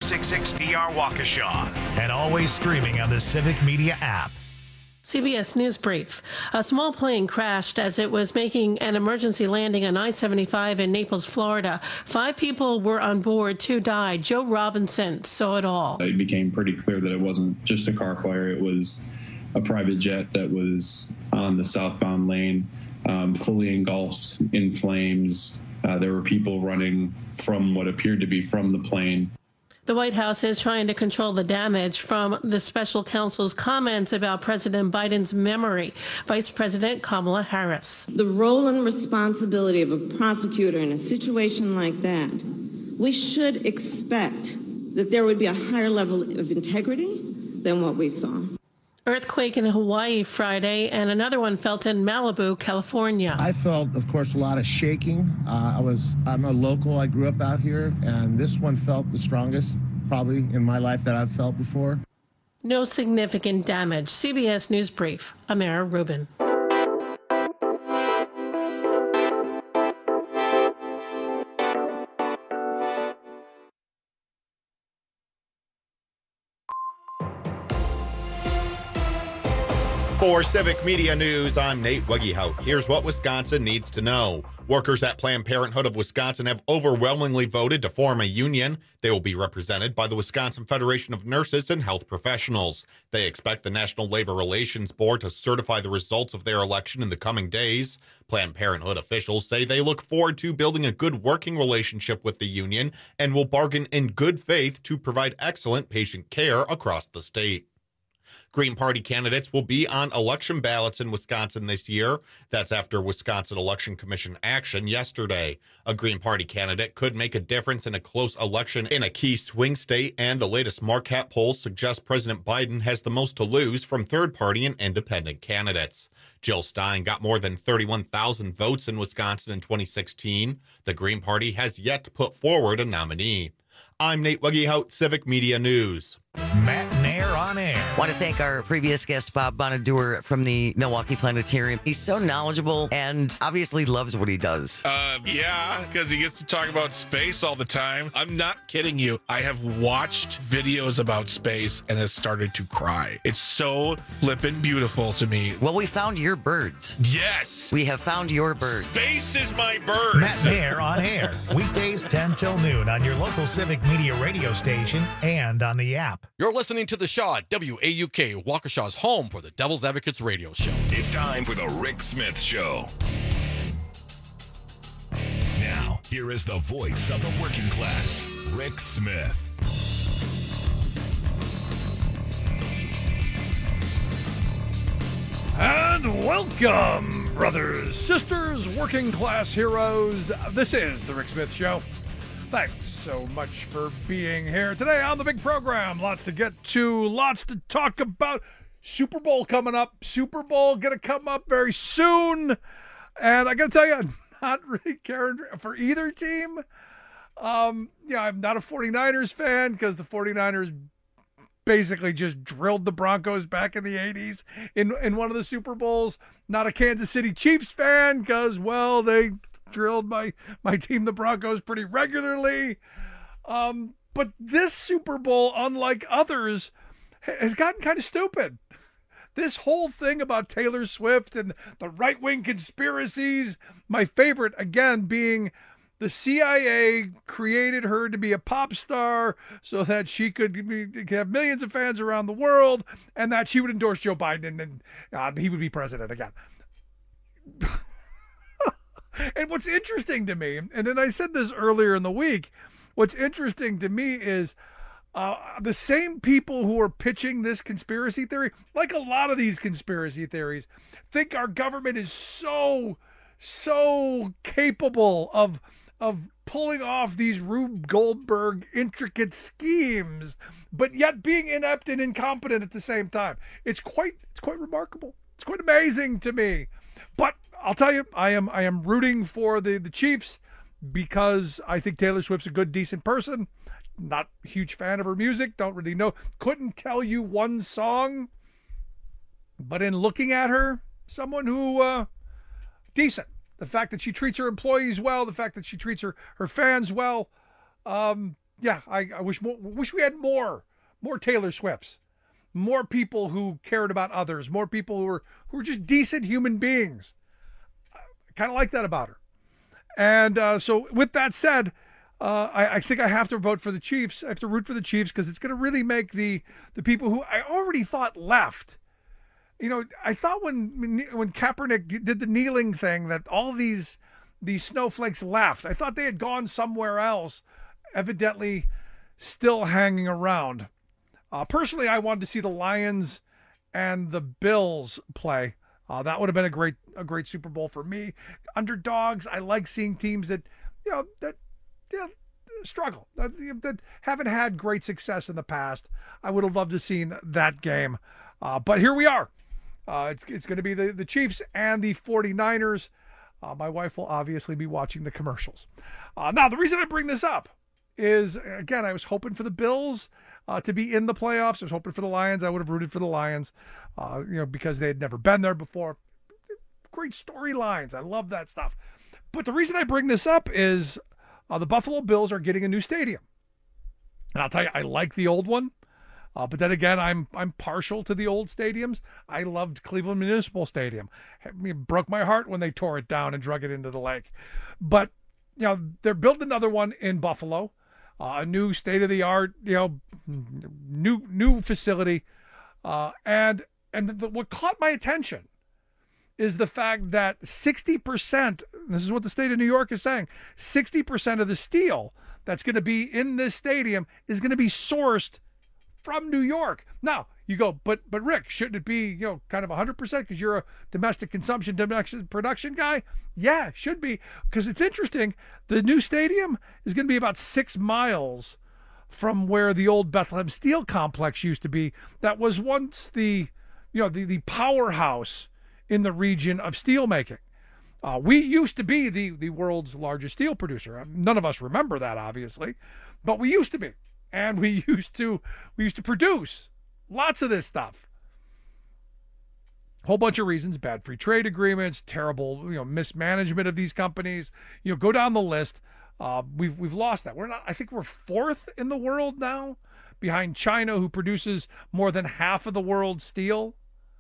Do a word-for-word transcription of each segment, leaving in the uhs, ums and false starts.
six six D R Waukesha. And always streaming on the Civic Media app. C B S News Brief. A small plane crashed as it was making an emergency landing on I seventy-five in Naples, Florida. Five people were on board, two died. Joe Robinson saw it all. It became pretty clear that it wasn't just a car fire. It was a private jet that was on the southbound lane, um, fully engulfed in flames. Uh, there were people running from what appeared to be from the plane. The White House is trying to control the damage from the special counsel's comments about President Biden's memory. Vice President Kamala Harris. The role and responsibility of a prosecutor in a situation like that, we should expect that there would be a higher level of integrity than what we saw. Earthquake in Hawaii Friday, and another one felt in Malibu, California. I felt, of course, a lot of shaking. Uh, I was, I'm a local. I grew up out here, and this one felt the strongest, probably in my life that I've felt before. No significant damage. C B S News Brief. Amara Rubin. For Civic Media News, I'm Nate Weggehout. Here's what Wisconsin needs to know. Workers at Planned Parenthood of Wisconsin have overwhelmingly voted to form a union. They will be represented by the Wisconsin Federation of Nurses and Health Professionals. They expect the National Labor Relations Board to certify the results of their election in the coming days. Planned Parenthood officials say they look forward to building a good working relationship with the union and will bargain in good faith to provide excellent patient care across the state. Green Party candidates will be on election ballots in Wisconsin this year. That's after Wisconsin Election Commission action yesterday. A Green Party candidate could make a difference in a close election in a key swing state, and the latest Marquette polls suggest President Biden has the most to lose from third-party and independent candidates. Jill Stein got more than thirty-one thousand votes in Wisconsin in twenty sixteen. The Green Party has yet to put forward a nominee. I'm Nate Weggehout, Civic Media News. Matt Nair on air. Want to thank our previous guest, Bob Bonaduer from the Milwaukee Planetarium. He's so knowledgeable and obviously loves what he does. Uh, yeah, because he gets to talk about space all the time. I'm not kidding you. I have watched videos about space and has started to cry. It's so flippin' beautiful to me. Well, we found your birds. Yes. We have found your birds. Space is my birds. Matt Nair on air. Weekdays ten till noon on your local Civic Media radio station and on the app. You're listening to The Shaw, W A U K, Waukesha's home for the Devil's Advocates radio show. It's time for the Rick Smith Show. Now, here is the voice of the working class, Rick Smith. And welcome, brothers, sisters, working class heroes. This is the Rick Smith Show. Thanks so much for being here today on the big program. Lots to get to, lots to talk about. Super Bowl coming up. Super Bowl going to come up very soon. And I got to tell you, I'm not really caring for either team. Um, yeah, I'm not a 49ers fan because the 49ers basically just drilled the Broncos back in the eighties in, in one of the Super Bowls. Not a Kansas City Chiefs fan because, well, they drilled my, my team, the Broncos, pretty regularly. Um, but this Super Bowl, unlike others, has gotten kind of stupid. This whole thing about Taylor Swift and the right-wing conspiracies, my favorite, again, being the C I A created her to be a pop star so that she could be, have millions of fans around the world and that she would endorse Joe Biden and uh, he would be president again. And what's interesting to me, and then I said this earlier in the week, what's interesting to me is uh, the same people who are pitching this conspiracy theory, like a lot of these conspiracy theories, think our government is so, so capable of of pulling off these Rube Goldberg intricate schemes, but yet being inept and incompetent at the same time. It's quite, it's quite remarkable. It's quite amazing to me. But I'll tell you, I am I am rooting for the, the Chiefs because I think Taylor Swift's a good, decent person. Not a huge fan of her music. Don't really know. Couldn't tell you one song. But in looking at her, someone who, uh, decent. The fact that she treats her employees well, the fact that she treats her, her fans well, um, yeah, I, I wish more, wish we had more, more Taylor Swifts, more people who cared about others, more people who were who were just decent human beings. I kind of like that about her. And uh, so, with that said, uh, I, I think I have to vote for the Chiefs. I have to root for the Chiefs because it's going to really make the the people who I already thought left. You know, I thought when when Kaepernick did the kneeling thing that all these these snowflakes left. I thought they had gone somewhere else, evidently still hanging around. Uh, personally, I wanted to see the Lions and the Bills play. Uh, that would have been a great a great Super Bowl for me. Underdogs, I like seeing teams that you know that you know, struggle, that, that haven't had great success in the past. I would have loved to have seen that game. Uh, but here we are. Uh, it's it's going to be the, the Chiefs and the 49ers. Uh, my wife will obviously be watching the commercials. Uh, now, the reason I bring this up is, again, I was hoping for the Bills uh, to be in the playoffs. I was hoping for the Lions. I would have rooted for the Lions, uh, you know, because they had never been there before. Great storylines. I love that stuff. But the reason I bring this up is uh, the Buffalo Bills are getting a new stadium. And I'll tell you, I like the old one. Uh, but then again, I'm I'm partial to the old stadiums. I loved Cleveland Municipal Stadium. It broke my heart when they tore it down and drug it into the lake. But you know, they're building another one in Buffalo, uh, a new state-of-the-art, you know, new new facility. Uh, and and the, what caught my attention is the fact that sixty percent. This is what the state of New York is saying. sixty percent of the steel that's going to be in this stadium is going to be sourced from New York. Now, you go, but but Rick, shouldn't it be, you know, kind of one hundred percent because you're a domestic consumption, domestic production guy? Yeah, should be, because it's interesting. The new stadium is going to be about six miles from where the old Bethlehem Steel Complex used to be. That was once the, you know, the, the powerhouse in the region of steelmaking. Uh, we used to be the, the world's largest steel producer. None of us remember that, obviously, but we used to be. And we used to we used to produce lots of this stuff. Whole bunch of reasons: bad free trade agreements, terrible you know mismanagement of these companies. You know, go down the list. Uh, we've we've lost that. We're not. I think we're fourth in the world now, behind China, who produces more than half of the world's steel.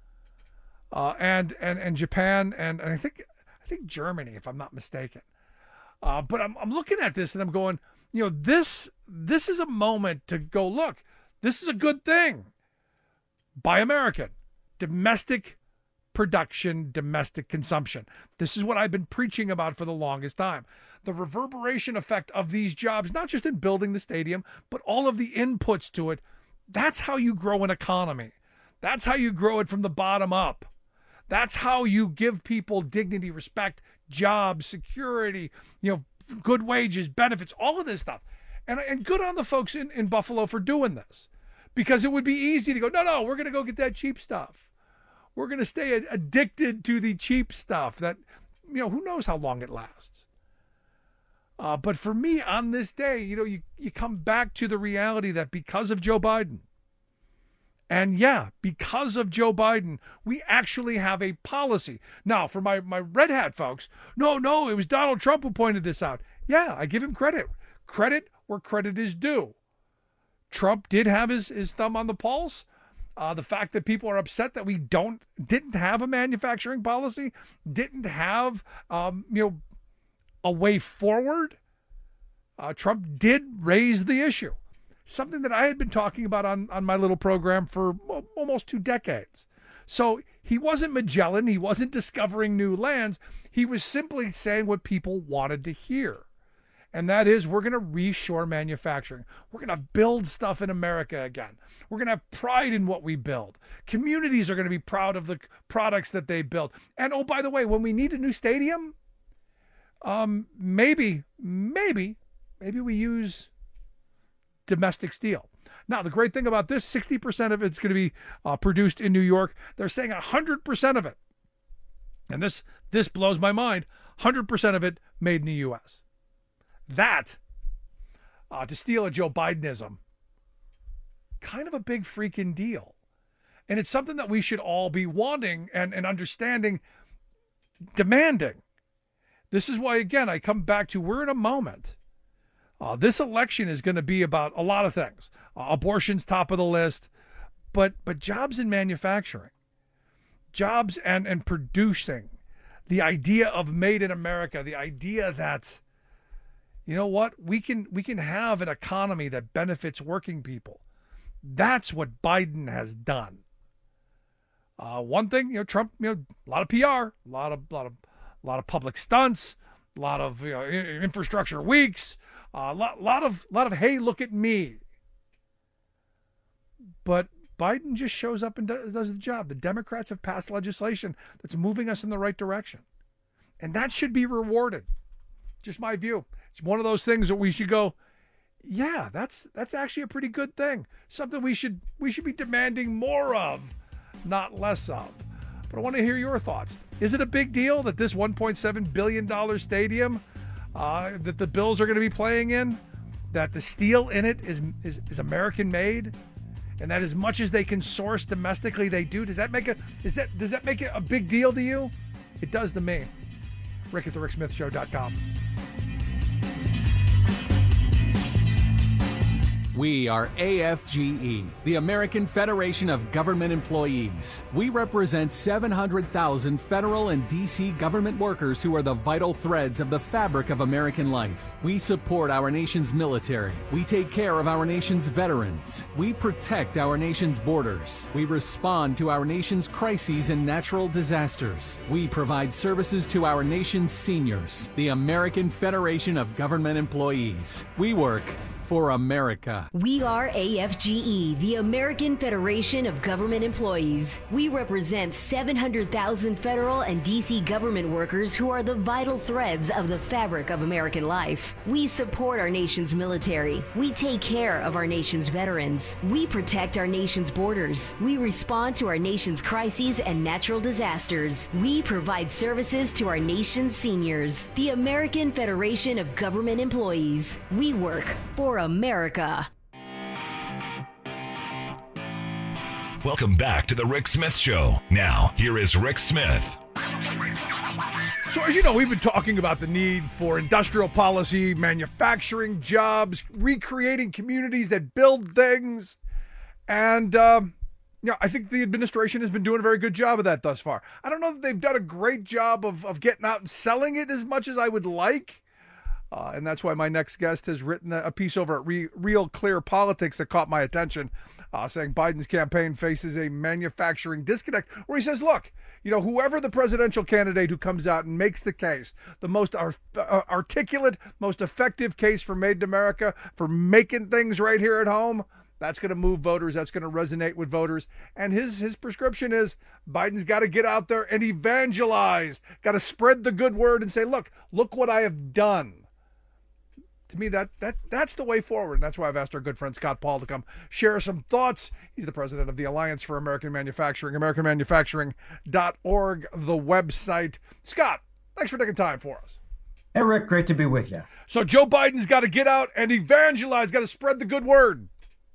Uh, and and and Japan and, and I think I think Germany, if I'm not mistaken. Uh, but I'm I'm looking at this and I'm going, you know, this this is a moment to go, look, this is a good thing. Buy American. Domestic production, domestic consumption. This is what I've been preaching about for the longest time. The reverberation effect of these jobs, not just in building the stadium, but all of the inputs to it. That's how you grow an economy. That's how you grow it from the bottom up. That's how you give people dignity, respect, jobs, security, you know, good wages, benefits, all of this stuff. And, and good on the folks in, in Buffalo for doing this, because it would be easy to go, no, no, we're going to go get that cheap stuff. We're going to stay addicted to the cheap stuff that, you know, who knows how long it lasts. Uh, but for me on this day, you know, you, you come back to the reality that because of Joe Biden, and yeah, because of Joe Biden, we actually have a policy. Now, for my, my red hat folks, no, no, it was Donald Trump who pointed this out. Yeah, I give him credit. Credit where credit is due. Trump did have his, his thumb on the pulse. Uh, the fact that people are upset that we don't didn't have a manufacturing policy, didn't have um, you know a way forward. Uh, Trump did raise the issue. Something that I had been talking about on, on my little program for almost two decades. So he wasn't Magellan. He wasn't discovering new lands. He was simply saying what people wanted to hear. And that is, we're going to reshore manufacturing. We're going to build stuff in America again. We're going to have pride in what we build. Communities are going to be proud of the products that they build. And oh, by the way, when we need a new stadium, um, maybe, maybe, maybe we use domestic steel. Now, the great thing about this, sixty percent of it's going to be uh, produced in New York. They're saying one hundred percent of it, and this this blows my mind, one hundred percent of it made in the U S. That, uh, to steal a Joe Bidenism, kind of a big freaking deal. And it's something that we should all be wanting and, and understanding, demanding. This is why, again, I come back to, we're in a moment Uh, this election is going to be about a lot of things. Uh, abortion's top of the list, but but jobs in manufacturing, jobs and, and producing, the idea of made in America, the idea that, you know what, we can we can have an economy that benefits working people. That's what Biden has done. Uh, one thing, you know, Trump, you know, a lot of P R, a lot of lot of a lot of public stunts, a lot of you know, infrastructure weeks. A uh, lot, lot of, lot of, hey, look at me. But Biden just shows up and do, does the job. The Democrats have passed legislation that's moving us in the right direction, and that should be rewarded. Just my view. It's one of those things that we should go, yeah, that's that's actually a pretty good thing. Something we should we should be demanding more of, not less of. But I want to hear your thoughts. Is it a big deal that this one point seven billion dollars stadium Uh, that the Bills are going to be playing in, that the steel in it is, is is American made, and that as much as they can source domestically, they do? Does that make a is that does that make it a big deal to you? It does to me. Rick at the Rick Smith Show dot com. We are A F G E, the American Federation of Government Employees. We represent seven hundred thousand federal and D C government workers who are the vital threads of the fabric of American life. We support our nation's military. We take care of our nation's veterans. We protect our nation's borders. We respond to our nation's crises and natural disasters. We provide services to our nation's seniors. The American Federation of Government Employees. We work for America. We are A F G E, the American Federation of Government Employees. We represent seven hundred thousand federal and D C government workers who are the vital threads of the fabric of American life. We support our nation's military. We take care of our nation's veterans. We protect our nation's borders. We respond to our nation's crises and natural disasters. We provide services to our nation's seniors. The American Federation of Government Employees. We work for America. Welcome back to the Rick Smith Show. Now, here is Rick Smith. So as you know, we've been talking about the need for industrial policy, manufacturing jobs, recreating communities that build things. And, um, yeah, I think the administration has been doing a very good job of that thus far. I don't know that they've done a great job of, of getting out and selling it as much as I would like. Uh, and that's why my next guest has written a piece over at Re- Real Clear Politics that caught my attention, uh, saying Biden's campaign faces a manufacturing disconnect, where he says, look, you know, whoever the presidential candidate who comes out and makes the case, the most ar- uh, articulate, most effective case for Made in America, for making things right here at home, that's going to move voters. That's going to resonate with voters. And his his prescription is Biden's got to get out there and evangelize, got to spread the good word and say, look, look what I have done. To me, that that that's the way forward. And that's why I've asked our good friend Scott Paul to come share some thoughts. He's the president of the Alliance for American Manufacturing, american manufacturing dot org, the website. Scott, thanks for taking time for us. Hey, Rick, great to be with you. So Joe Biden's got to get out and evangelize, got to spread the good word.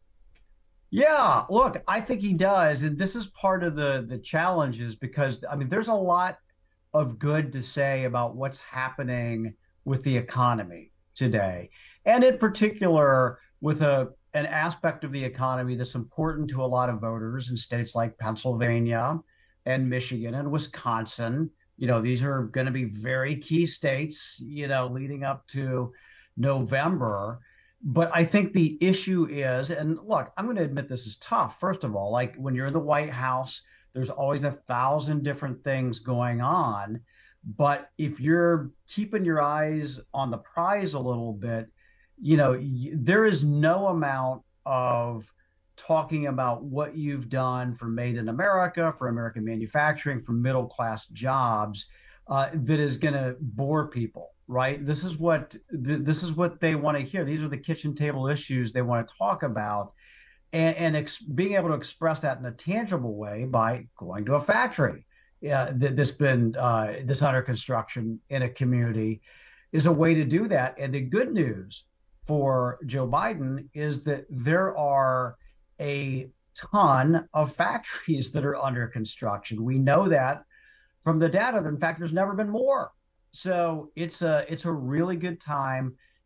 Yeah, look, I think he does. And this is part of the, the challenges because, I mean, there's a lot of good to say about what's happening with the economy today, and in particular with a an aspect of the economy that's important to a lot of voters in states like Pennsylvania and Michigan and Wisconsin. You know, these are going to be very key states, you know, leading up to November. But I think the issue is, and look, I'm going to admit this is tough. First of all, like when you're in the White House, there's always a thousand different things going on. But if you're keeping your eyes on the prize a little bit, you know, y- there is no amount of talking about what you've done for Made in America, for American manufacturing, for middle class jobs uh, that is going to bore people, right? This is what th- this is what they want to hear. These are the kitchen table issues they want to talk about, and, and ex- being able to express that in a tangible way by going to a factory. Yeah, that's been uh, this under construction in a community is a way to do that. And the good news for Joe Biden is that there are a ton of factories that are under construction. We know that from the data. In fact, there's never been more. So it's a it's a really good time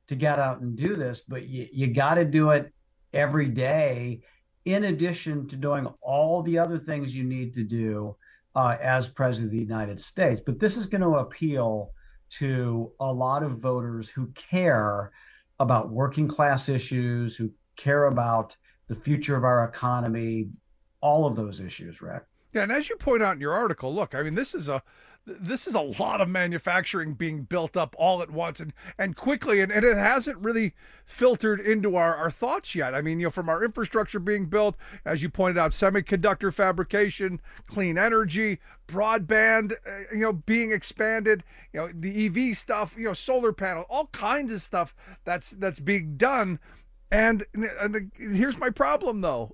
to get out and do this, but you, you got to do it every day, in addition to doing all the other things you need to do uh, as president of the United States. But this is going to appeal to a lot of voters who care about working class issues, who care about the future of our economy, all of those issues, Rick. Yeah, and as you point out in your article, look, I mean, this is a this is a lot of manufacturing being built up all at once and and quickly, and, and it hasn't really filtered into our, our thoughts yet. I mean, you know, from our infrastructure being built, as you pointed out, semiconductor fabrication, clean energy, broadband, uh, you know, being expanded, you know, the E V stuff, you know, solar panel, all kinds of stuff that's that's being done. And, and the, here's my problem, though.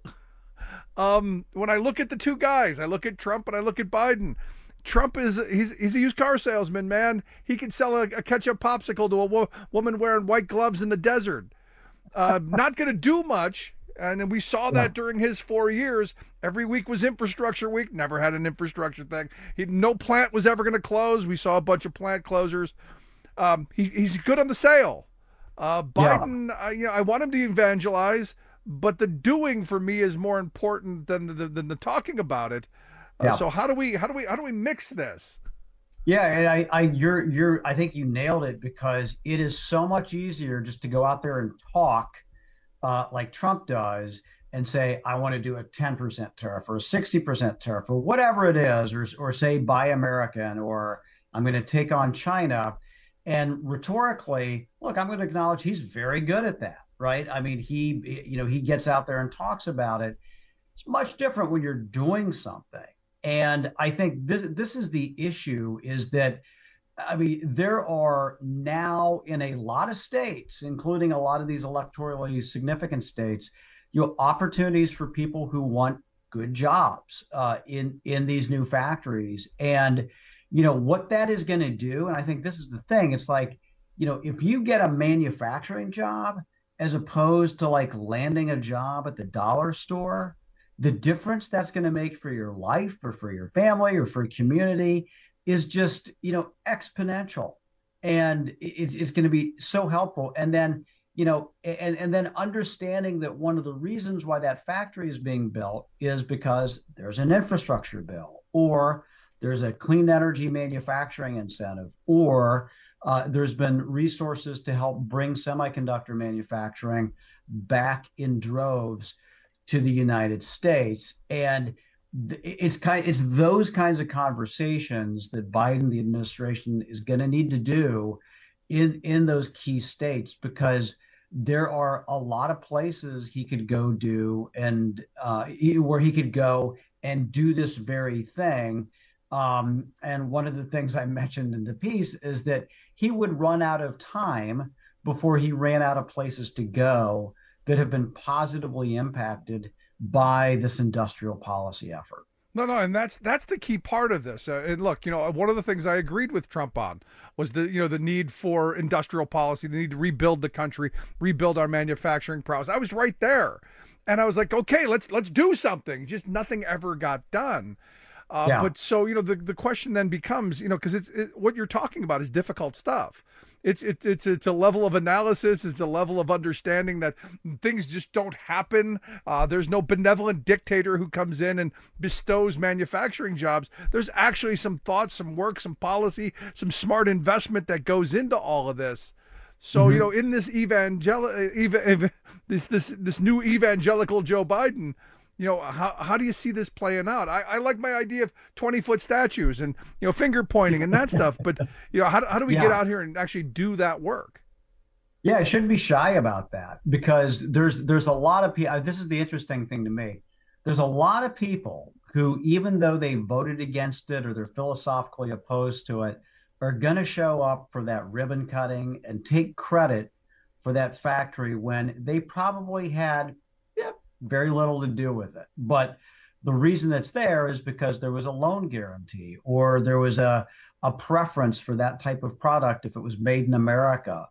Um, when I look at the two guys, I look at Trump and I look at Biden. Trump is he's he's a used car salesman, man. He can sell a, a ketchup popsicle to a wo- woman wearing white gloves in the desert. Uh, not going to do much, and we saw that yeah. during his four years. Every week was infrastructure week. Never had an infrastructure thing. He, no plant was ever going to close. We saw a bunch of plant closures. Um, he, he's good on the sale. Uh, Biden, yeah. uh, you know, I want him to evangelize, but the doing for me is more important than the than the talking about it. Uh, yeah. So how do we how do we how do we mix this? Yeah, and I, I you're you're I think you nailed it, because it is so much easier just to go out there and talk uh, like Trump does and say, I want to do a ten percent tariff or a sixty percent tariff or whatever it is, or or say Buy American, or I'm going to take on China. And rhetorically, look, I'm going to acknowledge he's very good at that, right? I mean, he, you know, he gets out there and talks about it. It's much different when you're doing something. And I think this this is the issue, is that, I mean, there are now in a lot of states, including a lot of these electorally significant states, you know, opportunities for people who want good jobs uh, in in these new factories. And you know, what that is going to do, and I think this is the thing, it's like, you know, if you get a manufacturing job as opposed to like landing a job at the dollar store, the difference that's going to make for your life or for your family or for your community is just, you know, exponential. And it's, it's going to be so helpful. And then, you know, and, and then understanding that one of the reasons why that factory is being built is because there's an infrastructure bill, or there's a clean energy manufacturing incentive, or uh, there's been resources to help bring semiconductor manufacturing back in droves to the United States. And it's kind, it's those kinds of conversations that Biden, the administration, is going to need to do in, in those key states, because there are a lot of places he could go do and uh, he, where he could go and do this very thing. Um, and one of the things I mentioned in the piece is that he would run out of time before he ran out of places to go that have been positively impacted by this industrial policy effort. No, no, and that's that's the key part of this. Uh, and look, you know, one of the things I agreed with Trump on was the, you know, the need for industrial policy, the need to rebuild the country, rebuild our manufacturing prowess. I was right there, and I was like, okay, let's let's do something. Just nothing ever got done. Uh, yeah. But so, you know, the, the question then becomes, you know, because it's it, what you're talking about is difficult stuff. It's it, it's it's a level of analysis. It's a level of understanding that things just don't happen. Uh, there's no benevolent dictator who comes in and bestows manufacturing jobs. There's actually some thought, some work, some policy, some smart investment that goes into all of this. So, mm-hmm. you know, in this evangel ev ev this this this new evangelical Joe Biden, you know, how how do you see this playing out? I, I like my idea of twenty foot statues and, you know, finger pointing and that stuff. But, you know, how, how do we yeah. get out here and actually do that work? Yeah, I shouldn't be shy about that, because there's there's a lot of people. This is the interesting thing to me. There's a lot of people who, even though they voted against it or they're philosophically opposed to it, are going to show up for that ribbon cutting and take credit for that factory when they probably had very little to do with it. But the reason it's there is because there was a loan guarantee, or there was a, a preference for that type of product if it was made in America,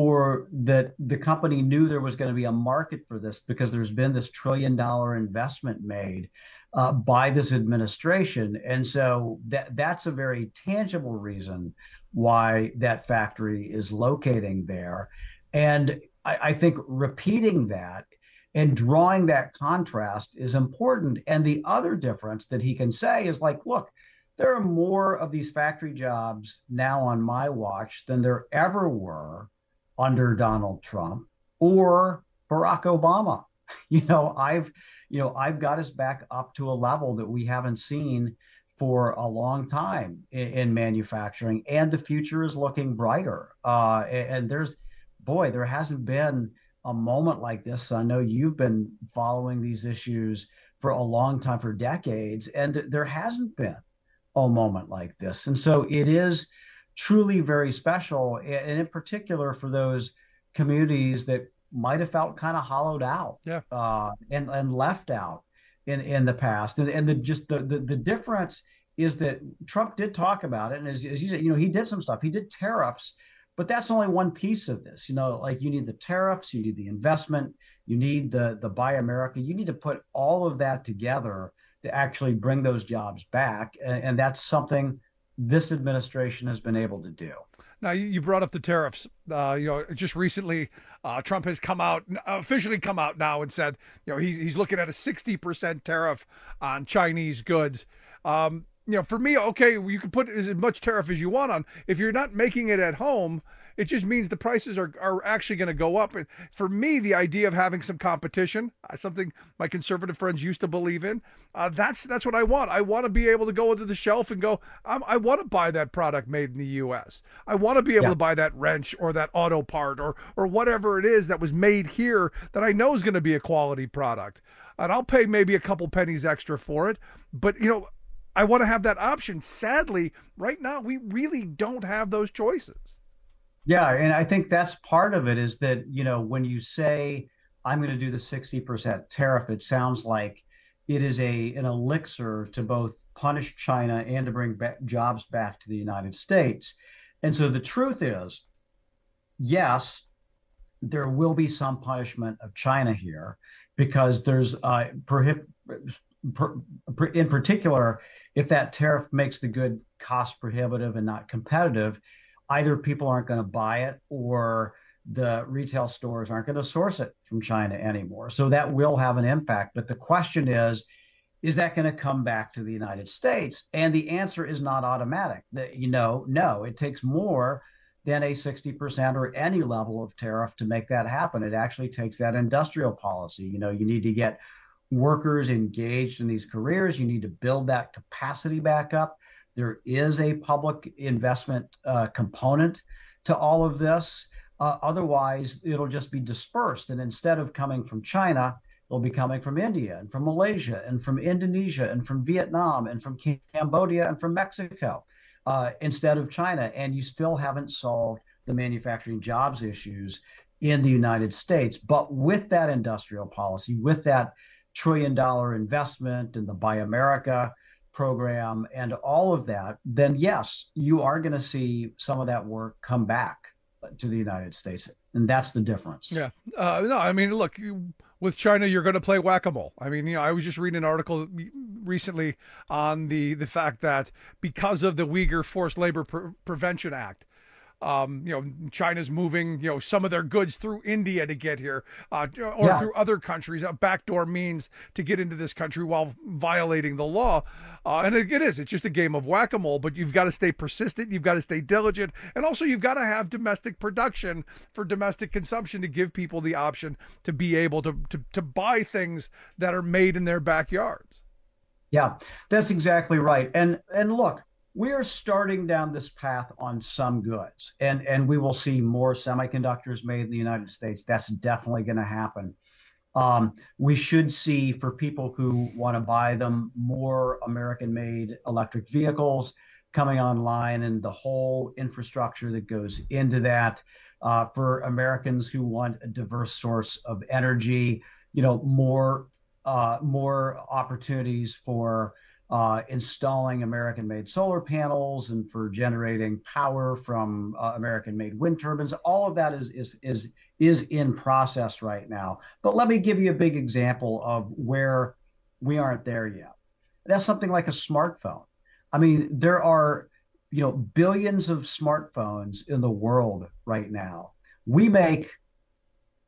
or that the company knew there was going to be a market for this because there's been this trillion dollar investment made uh, by this administration. And so that that's a very tangible reason why that factory is locating there. And I, I think repeating that and drawing that contrast is important. And the other difference that he can say is like, look, there are more of these factory jobs now on my watch than there ever were under Donald Trump or Barack Obama. You know, I've, you know, I've got us back up to a level that we haven't seen for a long time in, in manufacturing, and the future is looking brighter. Uh, and, and there's, boy, there hasn't been a moment like this. I know you've been following these issues for a long time, for decades, and th- there hasn't been a moment like this. And so it is truly very special, and in particular for those communities that might have felt kind of hollowed out, yeah, uh, and and left out in in the past. And and the just the the, the difference is that Trump did talk about it, and as, as you said, you know, he did some stuff. He did tariffs, but that's only one piece of this. You know, like you need the tariffs, you need the investment, you need the the Buy America. You need to put all of that together to actually bring those jobs back, and, and that's something this administration has been able to do. Now, you brought up the tariffs. Uh, you know, just recently, uh, Trump has come out, officially come out now and said, you know, he's, he's looking at a sixty percent tariff on Chinese goods. Um, you know, for me, okay, you can put as much tariff as you want on. If you're not making it at home, it just means the prices are, are actually going to go up. And for me, the idea of having some competition, uh, something my conservative friends used to believe in, uh, that's that's what I want. I want to be able to go into the shelf and go, I'm, I want to buy that product made in the U S. I want to be able yeah. to buy that wrench or that auto part or or whatever it is that was made here that I know is going to be a quality product. And I'll pay maybe a couple pennies extra for it. But, you know, I want to have that option. Sadly, right now, we really don't have those choices. Yeah, and I think that's part of it is that, you know, when you say, I'm going to do the sixty percent tariff, it sounds like it is a an elixir to both punish China and to bring back jobs back to the United States. And so the truth is, yes, there will be some punishment of China here because there's, uh, prohib- per, per, in particular, if that tariff makes the good cost prohibitive and not competitive, either people aren't going to buy it or the retail stores aren't going to source it from China anymore. So that will have an impact. But the question is, is that going to come back to the United States? And the answer is not automatic. That, you know, no, it takes more than a sixty percent or any level of tariff to make that happen. It actually takes that industrial policy. You know, you need to get workers engaged in these careers. You need to build that capacity back up. There is a public investment uh, component to all of this. Uh, otherwise, it'll just be dispersed. And instead of coming from China, it'll be coming from India and from Malaysia and from Indonesia and from Vietnam and from Cambodia and from Mexico uh, instead of China. And you still haven't solved the manufacturing jobs issues in the United States. But with that industrial policy, with that trillion dollar investment and the Buy America program and all of that, then yes, you are going to see some of that work come back to the United States. And that's the difference. Yeah. Uh, no, I mean, look, you, with China, you're going to play whack-a-mole. I mean, you know, I was just reading an article recently on the, the fact that because of the Uyghur Forced Labor Pre- Prevention Act, Um, you know, China's moving, you know, some of their goods through India to get here, uh, or yeah. through other countries, a backdoor means to get into this country while violating the law. Uh, and it, it is, it's just a game of whack-a-mole, but you've got to stay persistent. You've got to stay diligent. And also you've got to have domestic production for domestic consumption to give people the option to be able to, to, to buy things that are made in their backyards. Yeah, that's exactly right. And, and look, we are starting down this path on some goods, and, and we will see more semiconductors made in the United States. That's definitely going to happen. Um, we should see, for people who want to buy them, more American-made electric vehicles coming online and the whole infrastructure that goes into that. Uh, for Americans who want a diverse source of energy, you know, more uh, more opportunities for Uh, installing American-made solar panels and for generating power from uh, American-made wind turbines. All of that is is is is in process right now. But let me give you a big example of where we aren't there yet. That's something like a smartphone. I mean, there are, you know, billions of smartphones in the world right now. We make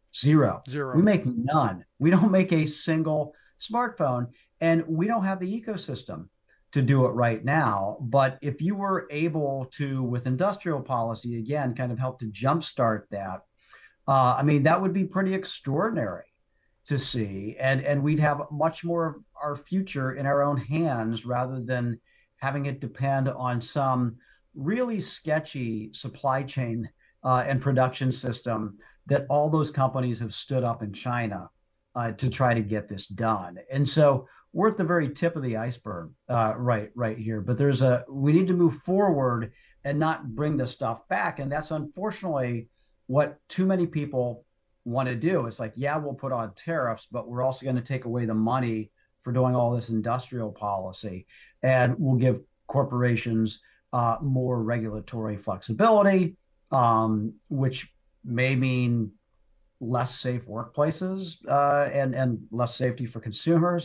Zero. Zero. We make none. We don't make a single smartphone, and we don't have the ecosystem to do it right now. But if you were able to, with industrial policy, again, kind of help to jumpstart that, uh, I mean, that would be pretty extraordinary to see. And, and we'd have much more of our future in our own hands rather than having it depend on some really sketchy supply chain uh, and production system that all those companies have stood up in China uh, to try to get this done. And so we're at the very tip of the iceberg uh, right, right here. But there's a, we need to move forward and not bring the stuff back. And that's unfortunately what too many people want to do. It's like, yeah, we'll put on tariffs, but we're also going to take away the money for doing all this industrial policy. And we'll give corporations uh, more regulatory flexibility, um, which may mean less safe workplaces uh, and, and less safety for consumers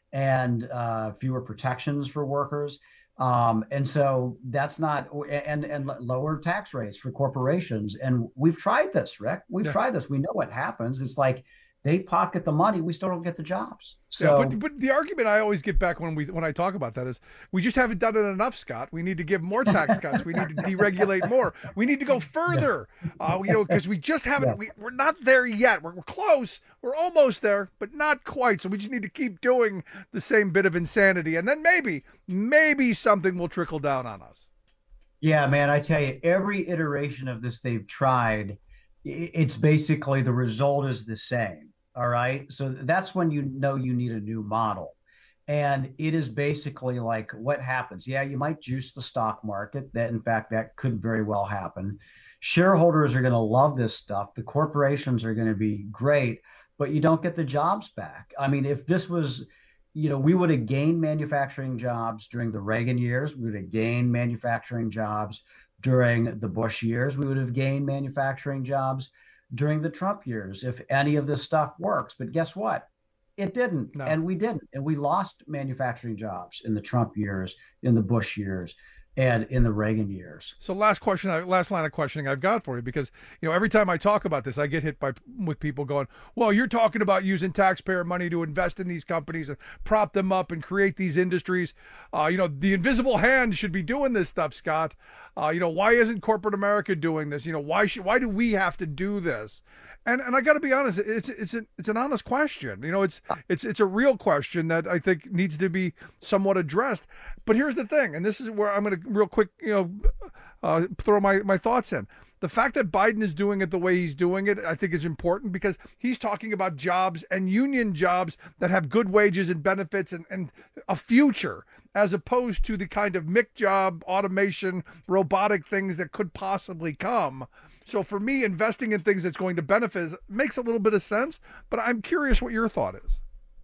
and uh, fewer protections for workers. Um, and so that's not, and, and lower tax rates for corporations. And we've tried this, Rick. We've Yeah. tried this. We know what happens. It's like they pocket the money. We still don't get the jobs. So, yeah, but, but the argument I always get back when we when I talk about that is we just haven't done it enough, Scott. We need to give more tax cuts. We need to deregulate more. We need to go further, uh, you know, because we just haven't. Yeah. We, we're not there yet. We're, we're close. We're almost there, but not quite. So we just need to keep doing the same bit of insanity, and then maybe, maybe something will trickle down on us. yeah, man, I tell you, every iteration of this they've tried, i- it's basically the result is the same. All right. So that's when you know you need a new model. And it is basically like what happens. Yeah, you might juice the stock market. That, in fact, that could very well happen. Shareholders are going to love this stuff. The corporations are going to be great, but you don't get the jobs back. I mean, if this was, you know, we would have gained manufacturing jobs during the Reagan years. We would have gained manufacturing jobs during the Bush years. We would have gained manufacturing jobs during the Trump years if any of this stuff works. But guess what? It didn't. No. And we didn't. And we lost manufacturing jobs in the Trump years, in the Bush years, and in the Reagan years. So last question, last line of questioning I've got for you, because you know every time I talk about this, I get hit by with people going, "Well, you're talking about using taxpayer money to invest in these companies and prop them up and create these industries. Uh, you know, the invisible hand should be doing this stuff, Scott. Uh, you know, why isn't corporate America doing this? You know, why should why do we have to do this?" And and I got to be honest, it's it's an it's an honest question. You know, it's it's it's a real question that I think needs to be somewhat addressed. But here's the thing, and this is where I'm going to real quick, you know, uh, throw my my thoughts in. The fact that Biden is doing it the way he's doing it, I think, is important because he's talking about jobs and union jobs that have good wages and benefits and, and a future, as opposed to the kind of Mick job, automation, robotic things that could possibly come. So for me, investing in things that's going to benefit makes a little bit of sense, but I'm curious what your thought is.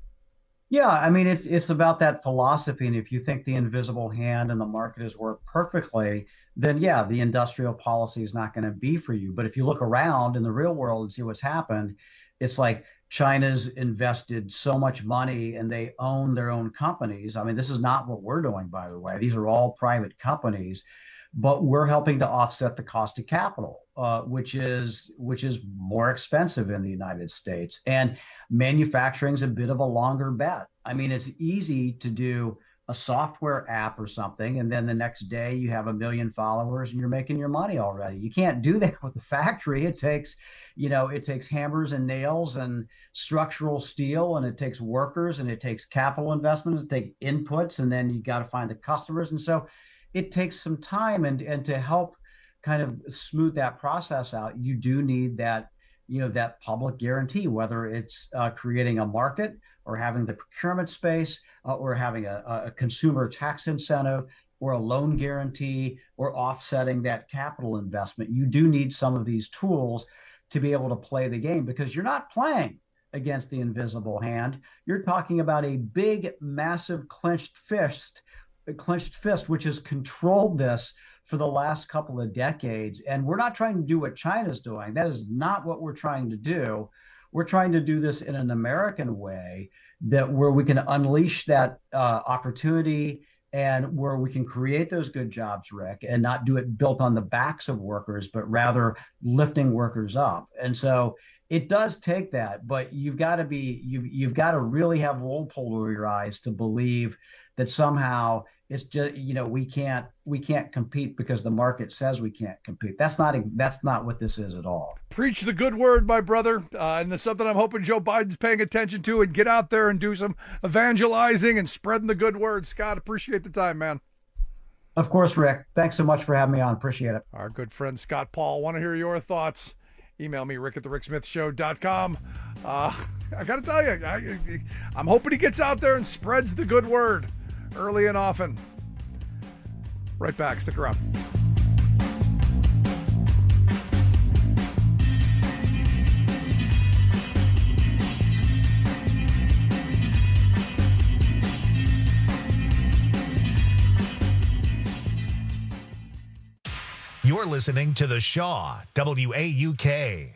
Yeah, I mean, it's it's about that philosophy. And if you think the invisible hand and the market has worked perfectly, then yeah, the industrial policy is not going to be for you. But if you look around in the real world and see what's happened, it's like China's invested so much money and they own their own companies. I mean, this is not what we're doing, by the way. These are all private companies, but we're helping to offset the cost of capital, uh, which is which is more expensive in the United States. And manufacturing is a bit of a longer bet. I mean, it's easy to do a software app or something, and then the next day you have a million followers and you're making your money already. You can't do that with the factory. It takes, you know, it takes hammers and nails and structural steel, and it takes workers, and it takes capital investments, it takes inputs, and then you got to find the customers. And so it takes some time, and and to help kind of smooth that process out, you do need that, you know, that public guarantee, whether it's uh, creating a market or having the procurement space uh, or having a, a consumer tax incentive or a loan guarantee or offsetting that capital investment. You do need some of these tools to be able to play the game, because you're not playing against the invisible hand. You're talking about a big, massive clenched fist clenched fist, which has controlled this for the last couple of decades. And we're not trying to do what China's doing. That is not what we're trying to do. We're trying to do this in an American way, that where we can unleash that uh, opportunity and where we can create those good jobs, Rick, and not do it built on the backs of workers, but rather lifting workers up. And so it does take that, but you've got to be you've you've got to really have wool pulled over your eyes to believe that somehow it's just, you know, we can't we can't compete because the market says we can't compete. That's not that's not what this is at all. Preach the good word, my brother, uh, and there's something I'm hoping Joe Biden's paying attention to, and get out there and do some evangelizing and spreading the good word. Scott, appreciate the time, man. Of course, Rick. Thanks so much for having me on. Appreciate it. Our good friend Scott Paul. Want to hear your thoughts? Email me, rick at the rick smith show dot com. Uh, I got to tell you, I, I'm hoping he gets out there and spreads the good word early and often. Right back. Stick around. You're listening to The Shaw, W A U K.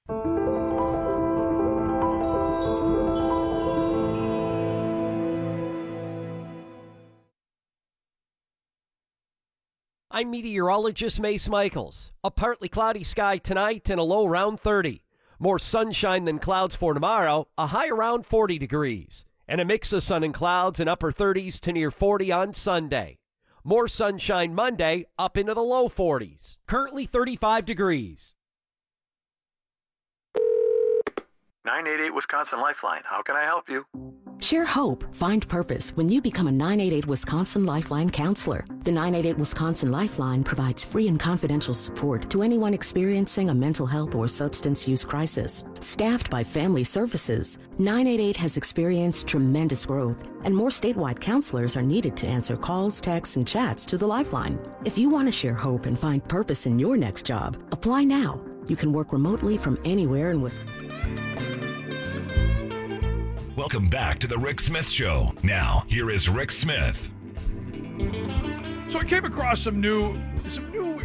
I'm meteorologist Mace Michaels. A partly cloudy sky tonight and a low around thirty. More sunshine than clouds for tomorrow, a high around forty degrees. And a mix of sun and clouds in upper thirties to near forty on Sunday. More sunshine Monday, up into the low forties. Currently thirty-five degrees. nine eight eight Wisconsin Lifeline. How can I help you? Share hope, find purpose when you become a nine eight eight Wisconsin Lifeline counselor. The nine eight eight Wisconsin Lifeline provides free and confidential support to anyone experiencing a mental health or substance use crisis. Staffed by Family Services, nine eight eight has experienced tremendous growth, and more statewide counselors are needed to answer calls, texts, and chats to the Lifeline. If you want to share hope and find purpose in your next job, apply now. You can work remotely from anywhere in Wisconsin. Welcome back to the Rick Smith Show. Now, here is Rick Smith. So I came across some new, some new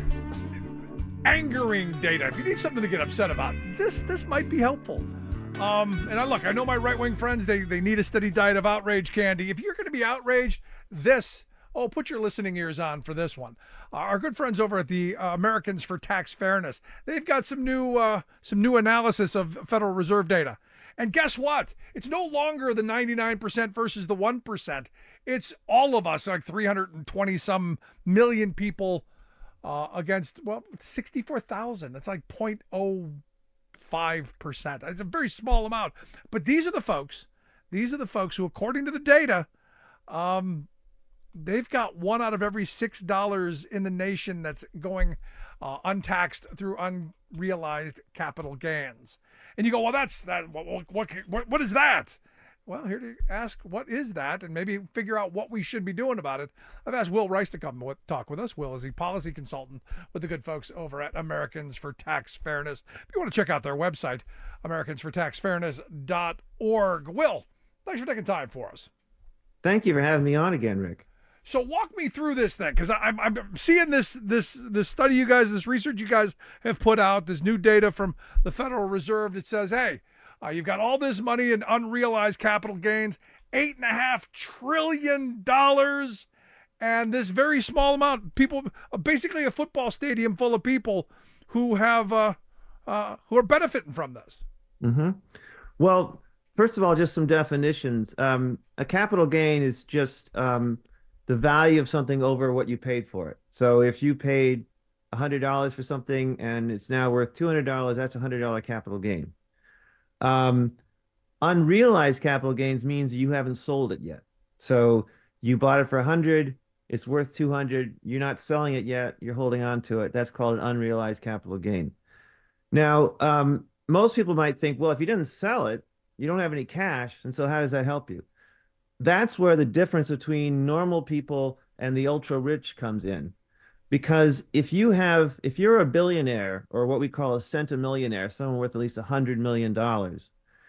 angering data. If you need something to get upset about, this this might be helpful. Um, and I look, I know my right-wing friends, they they need a steady diet of outrage candy. If you're going to be outraged, this, oh, put your listening ears on for this one. Uh, our good friends over at the uh, Americans for Tax Fairness, they've got some new uh, some new analysis of Federal Reserve data. And guess what? It's no longer the ninety-nine percent versus the one percent. It's all of us, like three hundred twenty some million people uh, against, well, sixty-four thousand. That's like zero point zero five percent. It's a very small amount. But these are the folks, these are the folks who, according to the data, um, they've got one out of every six dollars in the nation that's going uh, untaxed through unrealized capital gains. And you go, well, that's that. What, what, what, what is that? Well, here to ask, what is that? And maybe figure out what we should be doing about it. I've asked Will Rice to come with, talk with us. Will is a policy consultant with the good folks over at Americans for Tax Fairness. If you want to check out their website, americans for tax fairness dot org. Will, thanks for taking time for us. Thank you for having me on again, Rick. So walk me through this thing, because I'm I'm seeing this this this study you guys, this research you guys have put out, this new data from the Federal Reserve that says, hey, uh, you've got all this money in unrealized capital gains, eight and a half trillion dollars, and this very small amount, people, basically a football stadium full of people who have uh, uh, who are benefiting from this. Mm-hmm. Well, first of all, just some definitions. Um, a capital gain is just um, the value of something over what you paid for it. So if you paid one hundred dollars for something and it's now worth two hundred dollars, that's a one hundred dollars capital gain. Um, unrealized capital gains means you haven't sold it yet. So you bought it for one hundred dollars, it's worth two hundred dollars, you're not selling it yet, you're holding on to it. That's called an unrealized capital gain. Now, um, most people might think, well, if you didn't sell it, you don't have any cash, and so how does that help you? That's where the difference between normal people and the ultra rich comes in. Because if you have, if you're a billionaire, or what we call a centimillionaire, someone worth at least one hundred million dollars,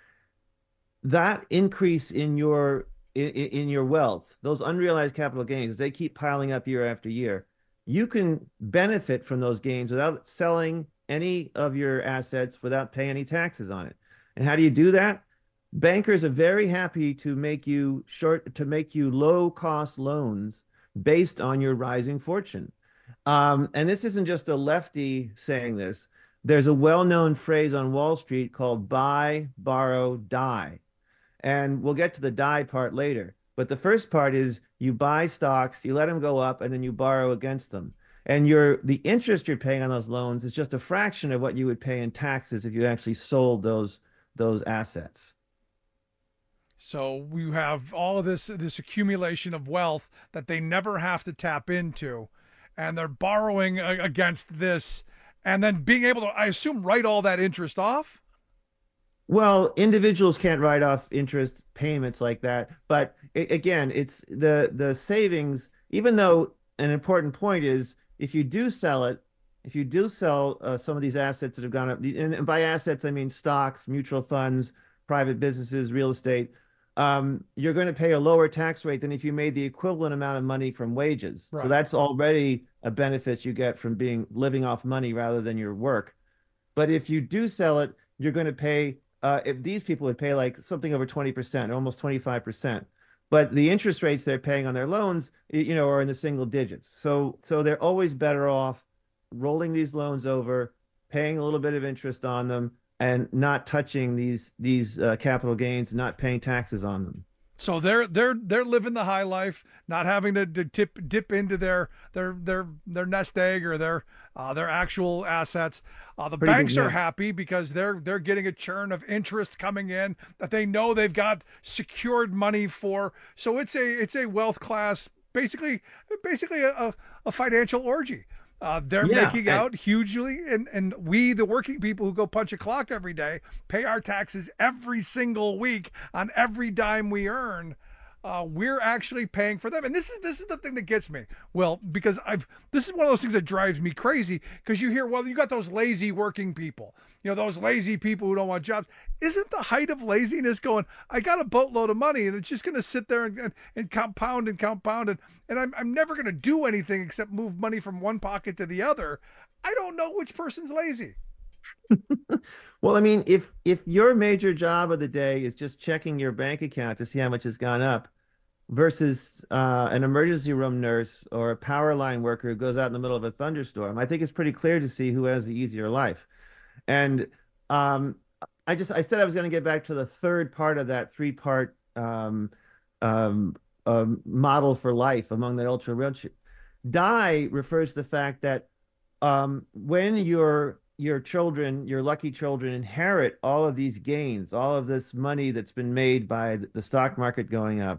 that increase in your in, in your wealth, those unrealized capital gains, they keep piling up year after year. You can benefit from those gains without selling any of your assets, without paying any taxes on it. And how do you do that? Bankers are very happy to make you short, to make you low cost loans based on your rising fortune. Um, and this isn't just a lefty saying this. there's a well-known phrase on Wall Street called buy, borrow, die. And we'll get to the die part later. But the first part is you buy stocks, you let them go up, and then you borrow against them. And your the interest you're paying on those loans is just a fraction of what you would pay in taxes if you actually sold those those assets. So you have all of this this accumulation of wealth that they never have to tap into, and they're borrowing against this, and then being able to, I assume, write all that interest off? Well, individuals can't write off interest payments like that. But it, again, it's the the savings, even though an important point is if you do sell it, if you do sell uh, some of these assets that have gone up, and by assets, I mean stocks, mutual funds, private businesses, real estate, um, you're going to pay a lower tax rate than if you made the equivalent amount of money from wages. Right. So that's already a benefit you get from being living off money rather than your work. But if you do sell it, you're going to pay, uh, if these people would pay like something over twenty percent, almost twenty-five percent. But the interest rates they're paying on their loans, you know, are in the single digits. So, so they're always better off rolling these loans over, paying a little bit of interest on them, and not touching these these uh, capital gains, not paying taxes on them. So they're they're they're living the high life, not having to, to tip dip into their their their their nest egg or their uh, their actual assets. Uh, the Pretty banks good, are yeah. happy because they're they're getting a churn of interest coming in that they know they've got secured money for. So it's a it's a wealth class, basically basically a, a financial orgy. Uh, they're Yeah, making and- out hugely, and, and we, the working people who go punch a clock every day, pay our taxes every single week on every dime we earn. Uh, we're actually paying for them, and this is this is the thing that gets me. Well, because I've this is one of those things that drives me crazy. Because you hear, well, you got those lazy working people, you know, those lazy people who don't want jobs. Isn't the height of laziness going, I got a boatload of money and it's just going to sit there and, and, and compound and compound and, and I'm, I'm never going to do anything except move money from one pocket to the other. I don't know which person's lazy. Well, I mean, if if your major job of the day is just checking your bank account to see how much has gone up versus uh, an emergency room nurse or a power line worker who goes out in the middle of a thunderstorm, I think it's pretty clear to see who has the easier life. And um, I just I said I was going to get back to the third part of that three-part um, um, um, model for life among the ultra rich. Die refers to the fact that um, when your your children, your lucky children, inherit all of these gains, all of this money that's been made by the stock market going up,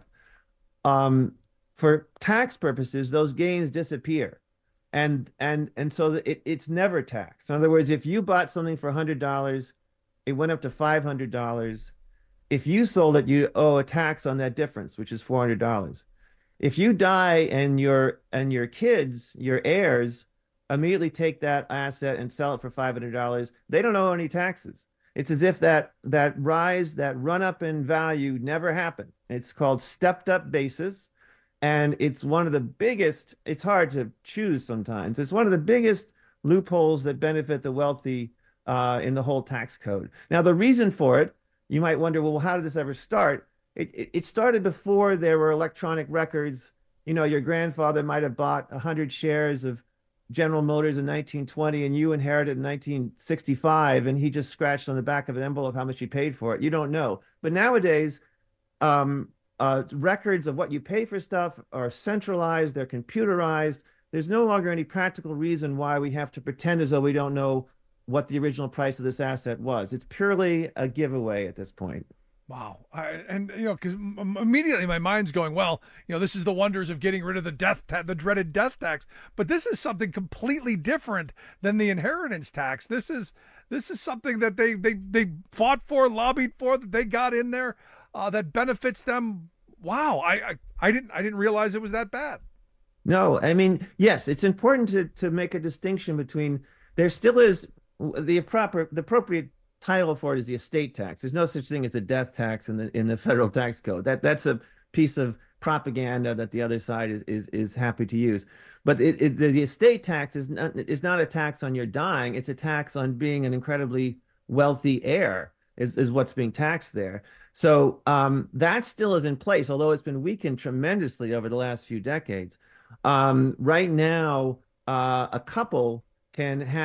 um, for tax purposes, those gains disappear. And and and so it, it's never taxed. In other words, if you bought something for one hundred dollars, it went up to five hundred dollars. If you sold it, you owe a tax on that difference, which is four hundred dollars. If you die and your and your kids, your heirs, immediately take that asset and sell it for five hundred dollars, they don't owe any taxes. It's as if that that rise, that run up in value never happened. It's called stepped up basis. And it's one of the biggest, it's hard to choose sometimes. It's one of the biggest loopholes that benefit the wealthy uh, in the whole tax code. Now, the reason for it, you might wonder, well, how did this ever start? It, it, it started before there were electronic records. You know, your grandfather might have bought one hundred shares of General Motors in nineteen twenty, and you inherited in nineteen sixty-five, and he just scratched on the back of an envelope how much you paid for it. You don't know. But nowadays, um, uh, records of what you pay for stuff are centralized, they're computerized. There's no longer any practical reason why we have to pretend as though we don't know what the original price of this asset was. It's purely a giveaway at this point. Wow. I, and, you know, because immediately my mind's going, well, you know, this is the wonders of getting rid of the death, ta- the dreaded death tax. But this is something completely different than the inheritance tax. This is this is something that they they they fought for, lobbied for, that they got in there, uh, that benefits them. Wow. I, I I didn't I didn't realize it was that bad. No, I mean, yes, it's important to to make a distinction between, there still is the proper the appropriate title for it is the estate tax. There's no such thing as a death tax in the in the federal tax code. That that's a piece of propaganda that the other side is is is happy to use. But it, it, the, the estate tax is not is not a tax on your dying. It's a tax on being an incredibly wealthy heir. Is is what's being taxed there. So um, that still is in place, although it's been weakened tremendously over the last few decades. Um, right now, uh, a couple can have